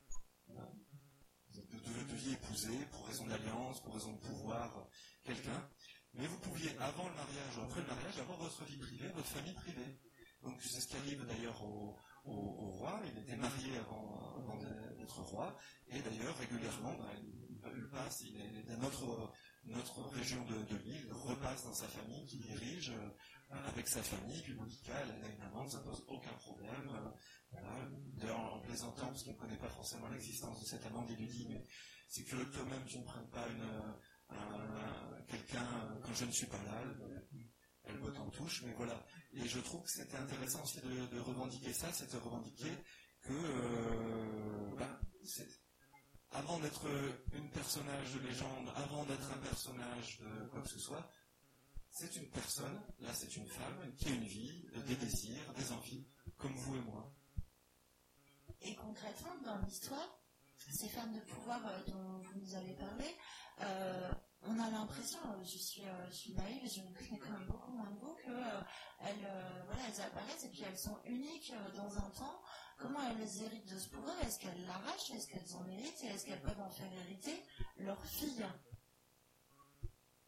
vous deviez épouser pour raison d'alliance, pour raison de pouvoir quelqu'un, mais vous pouviez avant le mariage ou après le mariage avoir votre vie privée, votre famille privée. Donc c'est ce qui arrive d'ailleurs au roi, il était marié avant d'être roi, et d'ailleurs régulièrement, il passe, il est dans notre région de l'île, il repasse dans sa famille, qui dirige avec sa famille, puis Boudica, elle a une amante, ça pose aucun problème. Voilà. D'ailleurs en plaisantant, parce qu'on ne connaît pas forcément l'existence de cette amante, il lui dit, mais c'est curieux que toi-même tu ne prennes pas quelqu'un quand je ne suis pas là. Elle botte en touche, mais voilà. Et je trouve que c'était intéressant aussi de revendiquer ça, c'est de revendiquer que avant d'être une personnage de légende, avant d'être un personnage de quoi que ce soit, c'est une personne, là c'est une femme, qui a une vie, des désirs, des envies, comme vous et moi. Et concrètement, dans l'histoire, ces femmes de pouvoir dont vous nous avez parlé, on a l'impression, je suis naïve, je me connais quand même beaucoup moins de vous, elles apparaissent et puis elles sont uniques dans un temps. Comment elles héritent de ce pouvoir? Est-ce qu'elles l'arrachent? Est-ce qu'elles en héritent? Et est-ce qu'elles peuvent en faire hériter leurs filles?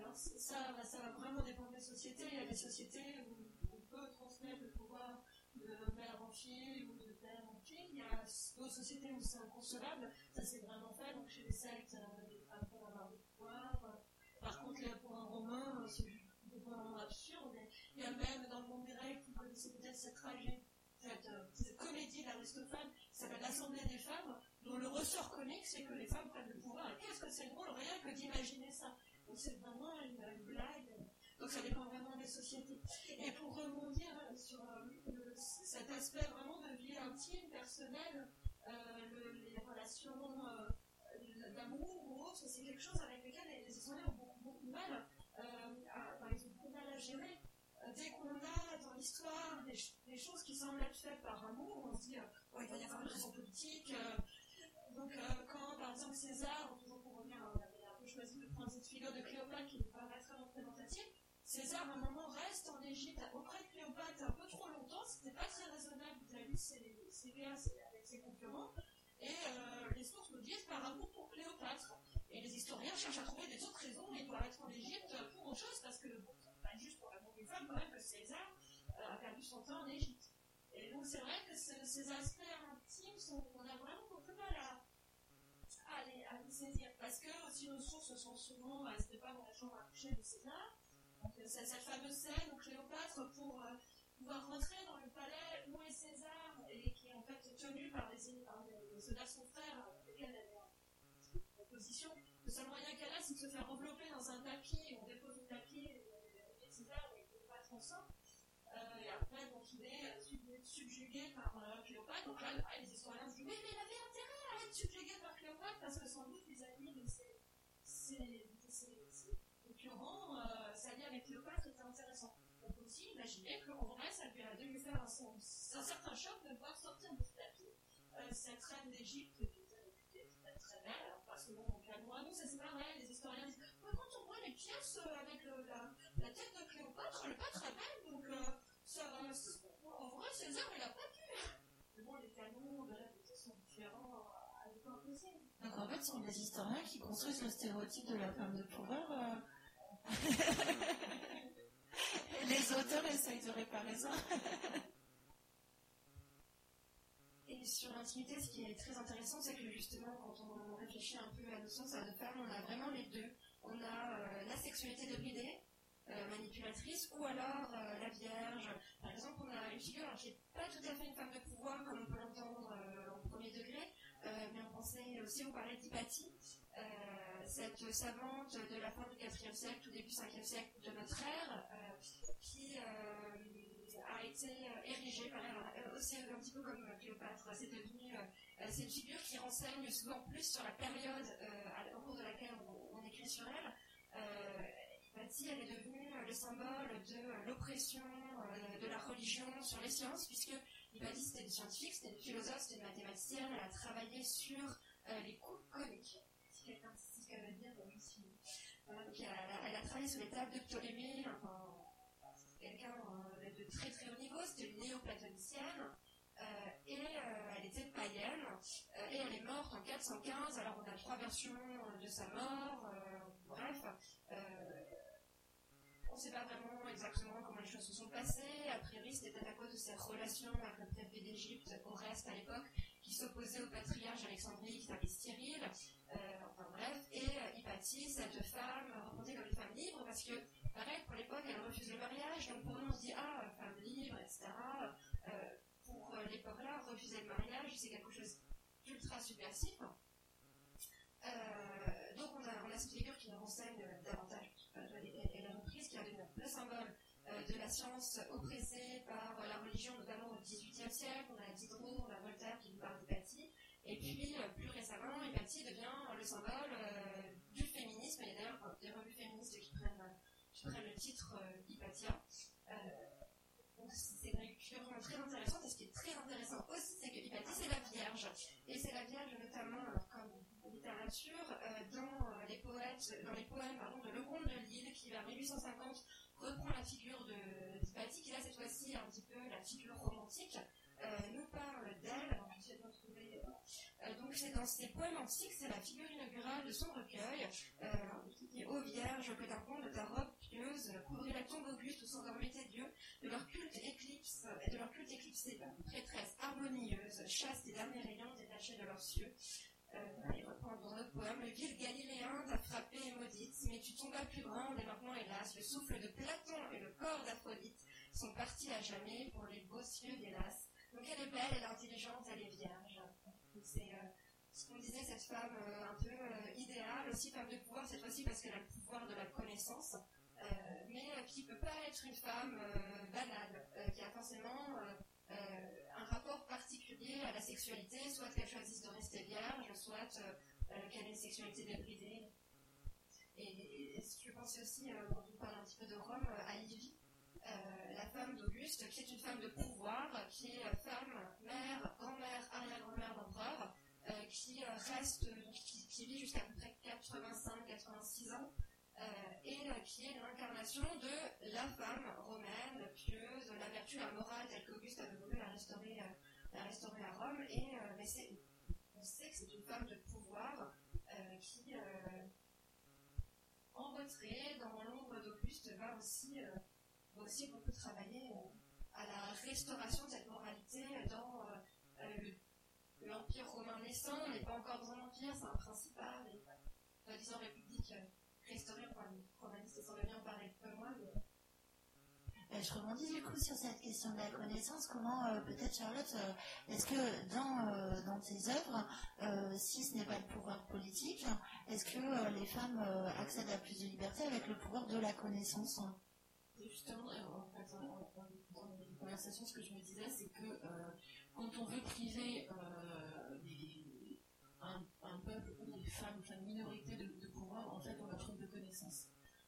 Alors ça va vraiment dépendre des sociétés. Il y a des sociétés où on peut transmettre le pouvoir de mère en fille ou de père en fille. Il y a d'autres sociétés où c'est inconcevable. Ça c'est vraiment fait. Donc chez les sectes, les femmes peuvent avoir du pouvoir. Par contre, pour un romain, c'est vraiment absurde. Il y a même dans le monde grec, vous connaissez peut-être cette tragédie, cette comédie d'Aristophane qui s'appelle l'Assemblée des femmes, dont le ressort comique c'est que les femmes prennent le pouvoir. Et qu'est-ce que c'est drôle, rien que d'imaginer ça. Donc c'est vraiment une blague. Donc ça dépend vraiment des sociétés. Et pour rebondir sur cet aspect vraiment de vie intime, personnelle, les relations d'amour ou autre, c'est quelque chose avec lequel les historiens ont beaucoup de mal. Par exemple, on a la gérer. Dès qu'on a dans l'histoire des choses qui semblent être faites par amour, on se dit il va y avoir une raison politique. Donc quand par exemple César, toujours pour revenir, on avait un peu choisi de prendre cette figure de Cléopâtre qui n'est pas très représentative, César à un moment reste en Égypte auprès de Cléopâtre un peu trop longtemps, c'était pas très raisonnable vis-à-vis de ses liens avec ses concurrents, et les sources nous disent par amour pour Cléopâtre. Et les historiens cherchent à trouver des autres raisons, il doit être en Égypte pour autre chose, parce que bon, c'est pas juste pour l'amour d'une femme quand même que César a perdu son temps en Égypte. Et donc c'est vrai que ces aspects intimes, on a vraiment beaucoup de mal à les saisir, parce que aussi nos sources sont souvent, c'était pas dans la chambre à coucher de César, donc c'est cette fameuse scène où Cléopâtre, pour pouvoir rentrer dans le palais où est César, et qui est en fait tenu par les soldats de son frère, avec lesquels elle est en position, le seul moyen qu'elle a, c'est de se faire envelopper dans un tapis, on dépose le tapis, et César, et Cléopâtre en sort. Et après, donc, il est subjugué par Cléopâtre. Donc là, les historiens se disent oui, mais il avait intérêt à être subjugué par Cléopâtre parce que sans doute les amis de ses concurrents s'allier avec Cléopâtre était intéressant. On peut aussi imaginer qu'en vrai, ça lui a dû lui faire un certain choc de voir sortir de ce tapis cette reine d'Égypte qui était réputée très belle. Alors, pas selon mon cas, nous, ça c'est pareil. Les historiens disent quand on voit les pièces avec la tête de Cléopâtre, elle n'est pas très belle, donc en vrai, César, il n'a pas pu. Mais bon, les canons de réalité sont différents à l'époque aussi. Donc en fait, ce sont des historiens qui construisent le stéréotype de la femme de pouvoir. Et les auteurs essayent de réparer ça. Et sur l'intimité, ce qui est très intéressant, c'est que justement, quand on réfléchit un peu à la notion de femme, on a vraiment les deux. On a la sexualité débridée, manipulatrice, ou alors la Vierge. Par exemple, on a une figure qui n'est pas tout à fait une femme de pouvoir, comme on peut l'entendre en premier degré, mais on pensait aussi, vous parler d'Hypatie, cette savante de la fin du IVe siècle, tout début 5e siècle de notre ère, qui a été érigée, aussi un petit peu comme Cléopâtre. C'est une figure qui renseigne souvent plus sur la période au cours de laquelle on écrit sur elle. Hypatie, elle est devenue le symbole de l'oppression de la religion sur les sciences, puisque Hypatie c'était une scientifique, c'était une philosophe, c'était une mathématicienne, elle a travaillé sur les coupes coniques. Si quelqu'un sait ce qu'elle veut dire, je suis. Voilà, donc elle a travaillé sur les tables de Ptolémée, quelqu'un de très très haut niveau, c'était une néoplatonicienne, et elle était païenne, et elle est morte en 415, alors on a 3 versions de sa mort, bref. On ne sait pas vraiment exactement comment les choses se sont passées. A priori, c'était à cause de ses relations avec le préfet d'Égypte, Oreste à l'époque, qui s'opposait au patriarche d'Alexandrie qui s'appelait Cyril. Enfin bref, et Hypatie, cette femme, représentée comme une femme libre, parce que, pareil, pour l'époque, elle refuse le mariage. Donc pour nous, on se dit, femme libre, etc. Pour l'époque-là, refuser le mariage, c'est quelque chose d'ultra subversif. Donc on a cette figure qui nous renseigne davantage. Elle est reprise, qui est le symbole de la science oppressée par la religion, notamment au XVIIIe siècle. On a Diderot, on a Voltaire qui nous parle d'Hypatie. Et puis, plus récemment, Hypatie devient le symbole du féminisme. Il y a d'ailleurs des revues féministes qui prennent le titre Hypatia. Donc c'est une lecture très intéressante. Et ce qui est très intéressant aussi, c'est que Hypatie, c'est la Vierge. Et c'est la Vierge notamment, comme littérature, dans les poèmes de Leconte de Lille, qui vers 1850 reprend la figure d'Hypatie, qui là cette fois-ci un petit peu la figure romantique, nous parle d'elle. Alors je vais essayer de retrouver. Donc c'est dans ses poèmes antiques, c'est la figure inaugurale de son recueil, qui dit « Ô Vierge, que d'un pan de ta robe pieuse, couvrit la tombe auguste où s'endormaient tes dieux, de leur culte éclipsé, prêtresse harmonieuse, chaste et dernier rayon détaché de leurs cieux. » Il reprend dans notre poème « Le vil Galiléen t'a frappée et maudite, mais tu tombas plus grande et maintenant, hélas, le souffle de Platon et le corps d'Aphrodite sont partis à jamais pour les beaux cieux d'Hélas. » Donc elle est belle, elle est intelligente, elle est vierge. C'est ce qu'on disait, cette femme un peu idéale, aussi femme de pouvoir, cette fois-ci parce qu'elle a le pouvoir de la connaissance, mais qui ne peut pas être une femme banale, qui a forcément un rapport particulier à la sexualité, soit qu'elle choisisse de rester vierge, soit qu'elle ait une sexualité débridée. Et je pensais aussi, quand on parle un petit peu de Rome, à Livie, la femme d'Auguste, qui est une femme de pouvoir, qui est femme, mère, grand-mère, arrière-grand-mère d'empereur, qui vit jusqu'à peu près 85-86 ans, et qui est l'incarnation de la femme romaine, pieuse, la vertu, la morale, telle qu'Auguste avait voulu la restaurer à Rome, mais on sait que c'est une femme de pouvoir qui, en retrait, dans l'ombre d'Auguste, va aussi beaucoup travailler à la restauration de cette moralité dans l'Empire romain naissant. On n'est pas encore dans un empire, c'est un principat, mais disons république restaurée, romaniste, ça aurait bien en parler un peu moins. Je rebondis du coup sur cette question de la connaissance. Comment, peut-être Charlotte, est-ce que dans tes œuvres, si ce n'est pas le pouvoir politique, est-ce que les femmes accèdent à plus de liberté avec le pouvoir de la connaissance? Justement, dans les conversations, ce que je me disais, c'est que quand on veut priver un peuple ou des femmes, une minorité de pouvoir, en fait, on la prive de connaissances.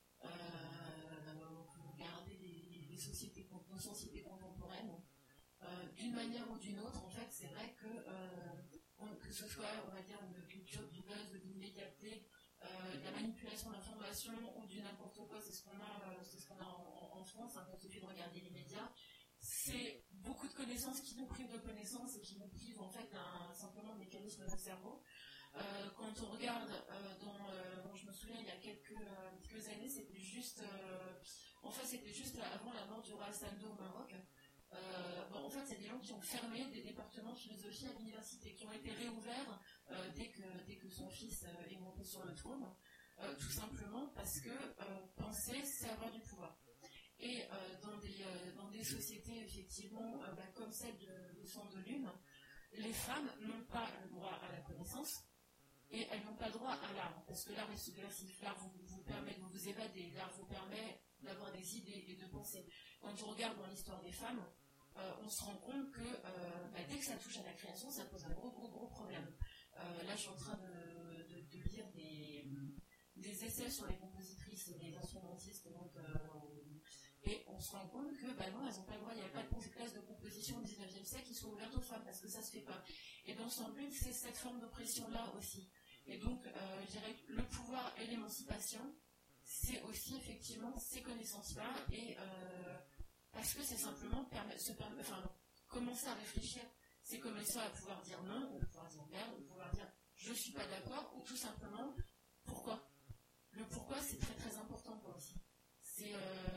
Pour regarder nos sociétés contemporaines, d'une manière ou d'une autre, en fait, c'est vrai que ce soit, on va dire, une culture du buzz, de l'immédiateté, de la manipulation de l'information ou du n'importe quoi, c'est ce qu'on a en France, quand il suffit de regarder les médias. C'est beaucoup de connaissances qui nous privent de connaissances et qui nous privent en fait simplement de mécanismes de cerveau. Quand on regarde je me souviens il y a quelques années, c'était juste avant la mort du roi Hassan II au Maroc. En fait, c'est des gens qui ont fermé des départements de philosophie à l'université, qui ont été réouverts dès que son fils est monté sur le trône, tout simplement parce que penser, c'est avoir du pouvoir. Et dans des sociétés, effectivement, comme celle de Sang de Lune, les femmes n'ont pas le droit à la connaissance et elles n'ont pas le droit à l'art, parce que l'art est subversif, l'art vous permet de vous évader, l'art vous permet d'avoir des idées et de penser. Quand on regarde dans l'histoire des femmes, on se rend compte que dès que ça touche à la création, ça pose un gros problème. Là, je suis en train de lire des essais sur les compositrices et les instrumentistes, et on se rend compte que non, elles n'ont pas le droit, il n'y avait pas de classe de composition au XIXe siècle qui soit ouverte aux femmes, parce que ça ne se fait pas. Et dans Sang de Lune, c'est cette forme d'oppression-là aussi. Et donc, je dirais que le pouvoir et l'émancipation, c'est aussi effectivement ces connaissances-là, et parce que c'est simplement commencer à réfléchir, c'est commencer à pouvoir dire non, de pouvoir dire merde, de pouvoir dire je ne suis pas d'accord, ou tout simplement pourquoi. Le pourquoi, c'est très très important pour aussi. C'est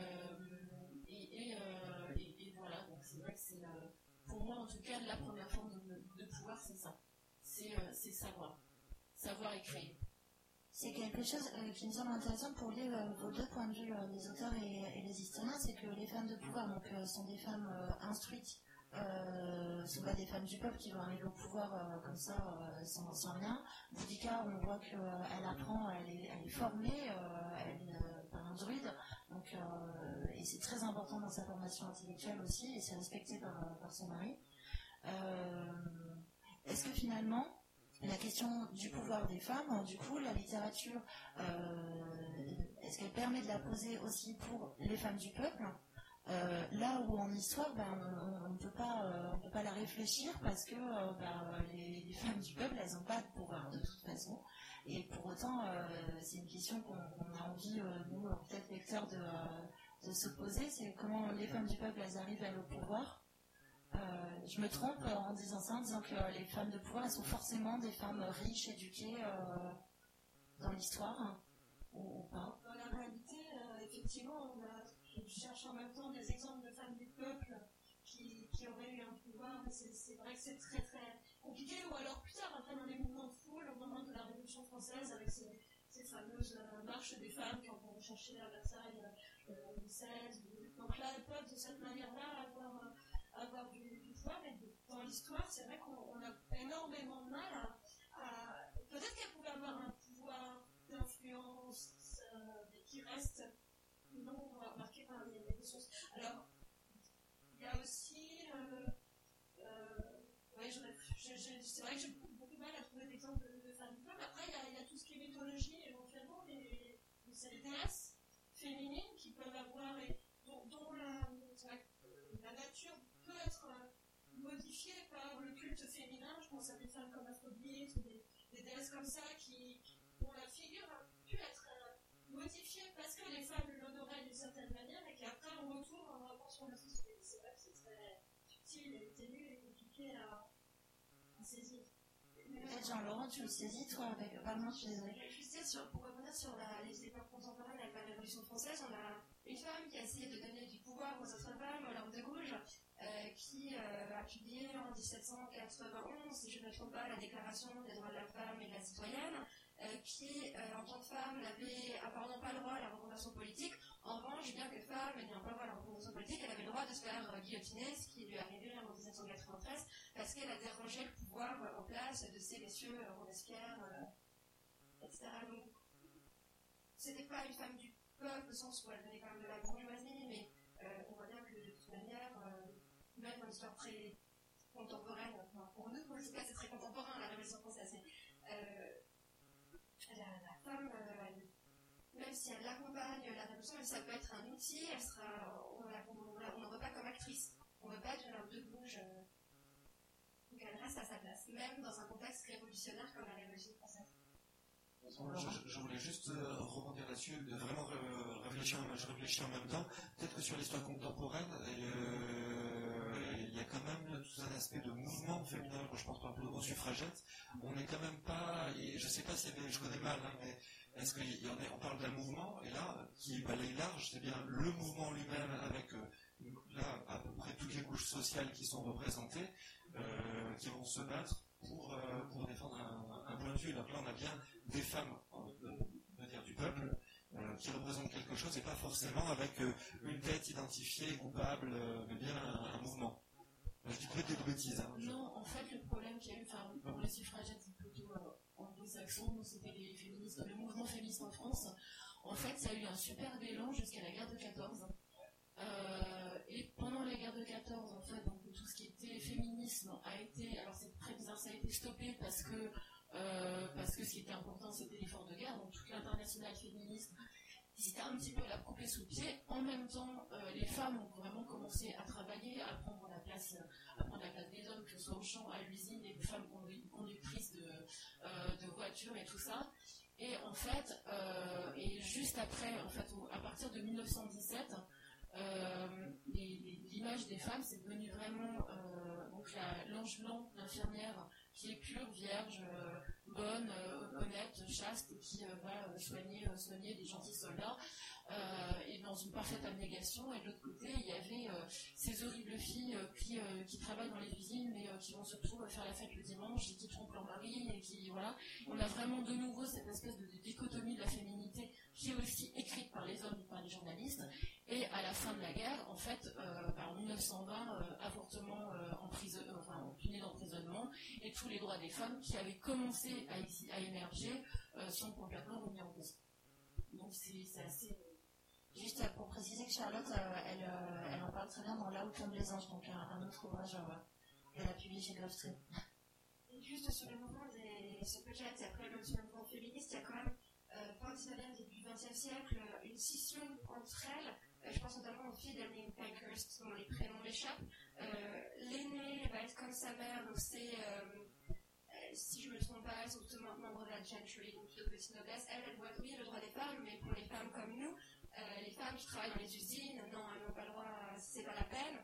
voilà, donc c'est vrai que c'est pour moi en tout cas la première forme de pouvoir, c'est ça, c'est savoir et créer. C'est quelque chose qui me semble intéressant pour lire vos deux points de vue, les auteurs et les historiens, c'est que les femmes de pouvoir sont des femmes instruites, sont pas des femmes du peuple qui vont arriver au pouvoir comme ça sans rien. Boudica, on voit qu'elle apprend, elle est formée, par un druide, donc, et c'est très important dans sa formation intellectuelle aussi, et c'est respecté par son mari. Est-ce que finalement, la question du pouvoir des femmes, du coup, la littérature, est-ce qu'elle permet de la poser aussi pour les femmes du peuple, là où en histoire, on ne peut pas la réfléchir parce que les femmes du peuple, elles n'ont pas de pouvoir de toute façon. Et pour autant, c'est une question qu'on a envie, nous, peut-être lecteurs, de se poser, c'est comment les femmes du peuple, elles arrivent à le pouvoir. Je me trompe en disant ça, en disant que les femmes de pouvoir, elles sont forcément des femmes riches, éduquées dans l'histoire, ou pas? Dans la réalité, effectivement, je cherche en même temps des exemples de femmes du peuple qui auraient eu un pouvoir, mais c'est vrai que c'est très très compliqué. Ou alors plus tard, après dans les mouvements de foule, au moment de la Révolution française, avec ces fameuses marches des femmes qui vont chercher à Versailles Louis XVI. Donc là, elles peuvent de cette manière-là avoir du pouvoir, mais dans l'histoire, c'est vrai qu'on a énormément de mal à peut-être qu'elles pouvaient avoir un pouvoir d'influence qui reste non marqué par les ressources. Alors, il y a aussi c'est vrai que j'ai beaucoup de mal à trouver d'exemples de femmes femmes. Après, il y a tout ce qui est mythologie, éventuellement, c'est les déesses féminines qui peuvent avoir, dont la nature peut être modifiée par le culte féminin. Je pense à des femmes comme Aphrodite ou des déesses comme ça dont la figure a pu être modifiée parce que les femmes l'honoraient d'une certaine manière et qu'après on retourne en rapport sur la société. C'est vrai que c'est très subtil et ténu et compliqué à saisir. Peut-être Jean-Laurent, tu le saisis toi avec. Pardon, je suis désolée. Pour revenir sur les époques contemporaines avec la Révolution française, on a une femme qui a essayé de donner du pouvoir aux autres femmes, Olympe de Gouges, qui a publié en 1791, si je ne me trompe pas, la Déclaration des droits de la femme et de la citoyenne, qui, en tant que femme, n'avait apparemment pas le droit à la représentation politique. En revanche, bien que femme n'ayant pas le droit à la représentation politique, elle avait le droit de se faire guillotiner, ce qui lui est arrivé en 1793, parce qu'elle a dérangé le pouvoir en place de ces messieurs Robespierre, etc. Donc, c'était pas une femme du peuple, au sens où elle venait quand même de la bourgeoisie, mais on voit bien que de toute manière, même dans l'histoire très contemporaine, enfin, pour nous, en tout cas, c'est très contemporain, la Révolution française. La femme, même si elle accompagne la Révolution, ça peut être un outil, on ne veut pas comme actrice, on ne veut pas être une Olympe de Gouges, donc elle reste à sa place, même dans un contexte révolutionnaire comme la Révolution française. Je voulais juste rebondir là-dessus, de vraiment je réfléchis en même temps. Peut-être que sur l'histoire contemporaine, il y a quand même tout un aspect de mouvement féminin. Quand je pense par exemple aux suffragettes, on n'est quand même pas, et je ne sais pas si je connais mal, hein, mais est-ce qu'on parle d'un mouvement, et là, qui balaye large, c'est bien le mouvement lui-même avec là à peu près toutes les couches sociales qui sont représentées, qui vont se battre pour défendre un point de vue. Donc là, on a bien des femmes, on va dire du peuple, qui représentent quelque chose et pas forcément avec une tête identifiée, coupable, mais bien un mouvement. Je dis peut-être des bêtises. Hein, non, en fait, le problème qu'il y a eu, pour les suffragettes, c'est plutôt anglo-saxon, c'était le mouvement féministe en France. En fait, ça a eu un super élan jusqu'à la guerre de 14. Et pendant la guerre de 14, en fait, donc, tout ce qui était féminisme a été, alors c'est très bizarre, ça a été stoppé parce que ce qui était important, c'était l'effort de guerre, donc toute l'internationale féministe, c'était un petit peu la couper sous le pied. En même temps, les femmes ont vraiment commencé à travailler, à prendre la place des hommes, que ce soit au champ, à l'usine, les femmes conductrices de voitures et tout ça. Et en fait, et juste après, en fait, à partir de 1917, l'image des femmes, c'est devenu vraiment donc l'ange blanc, l'infirmière qui est pure, vierge, bonne, honnête, chaste, et qui va soigner des gentils soldats, et dans une parfaite abnégation. Et de l'autre côté, il y avait ces horribles filles qui travaillent dans les usines, mais qui vont surtout faire la fête le dimanche, et qui trompent leur mari, et qui, voilà. On a vraiment de nouveau cette espèce de dichotomie de la féminité qui est aussi écrite par les hommes et par les journalistes. Et à la fin de la guerre, en fait, en 1920, avortement puni d'emprisonnement, et tous les droits des femmes qui avaient commencé à émerger sont complètement remis en cause. Donc c'est assez... Juste pour préciser que Charlotte, elle en parle très bien dans Là où tombent les anges, donc un autre ouvrage qu'elle a publié chez Glove Street. Et juste sur le mouvement des suffragettes, et après même sur le mouvement féministe, il y a quand même, fin 19e, début 20e siècle, une scission entre elles. Je pense notamment aux filles d'Annie Pankhurst, dont les prénoms m'échappent. L'aînée va être comme sa mère, donc c'est, si je ne me trompe pas, elles sont plutôt membres de la gentry, donc de petite noblesse. Elles voient oui le droit des femmes, mais pour les femmes comme nous, les femmes qui travaillent dans les usines, non, elles n'ont pas le droit, c'est pas la peine. Et puis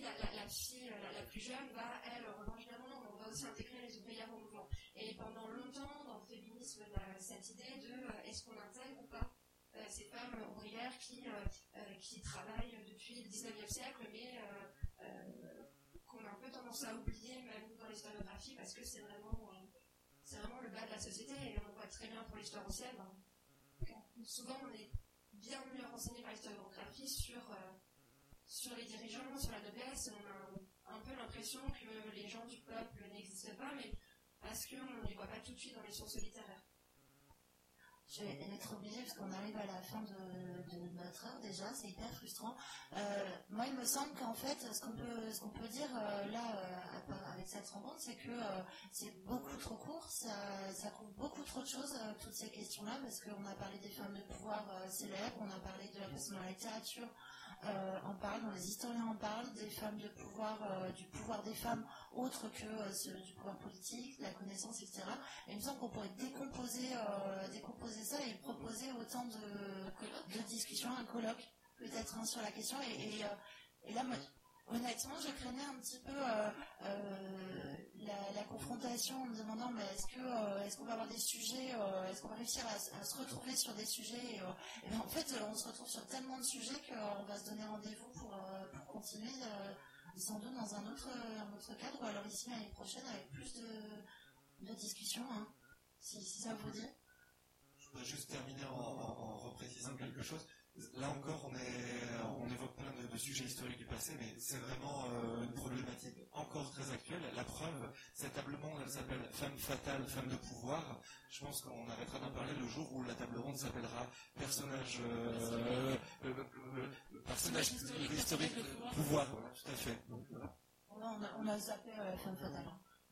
la fille la plus jeune va, elle, évidemment, on va aussi intégrer les ouvrières au mouvement. Et pendant longtemps, dans le féminisme, il y a cette idée de est-ce qu'on intègre ou pas ces femmes ouvrières qui travaillent depuis le 19e siècle, mais qu'on a un peu tendance à oublier, même dans l'historiographie, parce que c'est vraiment le bas de la société, et on le voit très bien pour l'histoire ancienne. Souvent, on est bien mieux renseigné par l'historiographie sur les dirigeants, sur la noblesse, on a un peu l'impression que les gens du peuple n'existent pas, mais parce qu'on ne les voit pas tout de suite dans les sources littéraires. Je vais être obligée parce qu'on arrive à la fin de notre heure déjà, c'est hyper frustrant. Moi, il me semble qu'en fait, ce qu'on peut dire avec cette rencontre, c'est que c'est beaucoup trop court, ça couvre beaucoup trop de choses, toutes ces questions-là, parce qu'on a parlé des femmes de pouvoir célèbres, on a parlé de la façon dont la littérature en parle, dont les historiens en parlent, des femmes de pouvoir, du pouvoir des femmes autre que du pouvoir politique, de la connaissance, etc. Et il me semble qu'on pourrait décomposer ça et proposer autant de discussions, un colloque, peut-être sur la question. Et là, moi, honnêtement, je craignais un petit peu la confrontation en me demandant mais est-ce qu'on va avoir des sujets, est-ce qu'on va réussir à se retrouver sur des sujets et ben, en fait, on se retrouve sur tellement de sujets qu'on va se donner rendez-vous pour continuer sans doute dans un autre cadre, ou alors ici l'année prochaine avec plus de discussions, hein, si ça vous dit. Je voudrais juste terminer en reprécisant quelque chose. Là encore, on évoque plein de sujets historiques du passé, mais c'est vraiment une problématique encore très actuelle. La preuve, cette table ronde, elle s'appelle Femme fatale, femme de pouvoir. Je pense qu'on arrêtera d'en parler le jour où la table ronde s'appellera personnage historique de pouvoir. Voilà, tout à fait. Donc, voilà. On a zappé Femme fatale.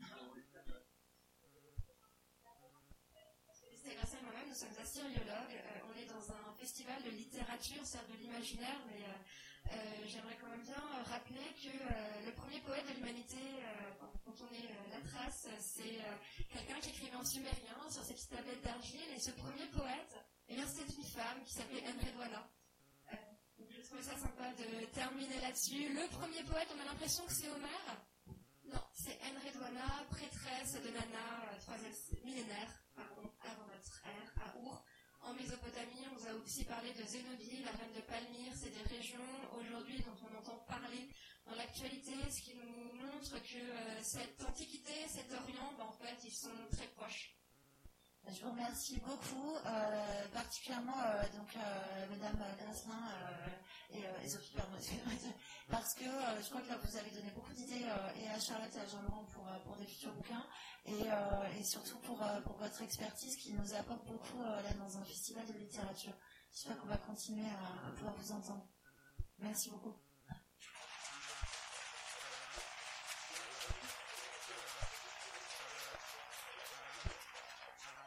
C'est grâce à moi-même, nous sommes assyriologues. On est dans un festival de littérature, certes de l'imaginaire, mais j'aimerais quand même bien rappeler que le premier poète de l'humanité, quand on est la trace, c'est quelqu'un qui écrivait en sumérien sur ses petites tablettes d'argile. Et ce premier poète, c'était une femme qui s'appelait Enredwana. Je trouvais ça sympa de terminer là-dessus. Le premier poète, on a l'impression que c'est Homère. Non, c'est Enredwana, prêtresse de Nana, 3e millénaire, avant notre ère, à Our. En Mésopotamie, on nous a aussi parlé de Zénobie, la reine de Palmyre. C'est des régions aujourd'hui dont on entend parler dans l'actualité, ce qui nous montre que cette antiquité, cet Orient, en fait, ils sont très proches. Je vous remercie beaucoup, particulièrement Mesdames Grasselin et Sophie Pernaut, parce que je crois que là vous avez donné beaucoup d'idées et à Charlotte et à Jean-Laurent pour des futurs bouquins et surtout pour votre expertise qui nous apporte beaucoup là dans un festival de littérature. J'espère qu'on va continuer à pouvoir vous entendre. Merci beaucoup.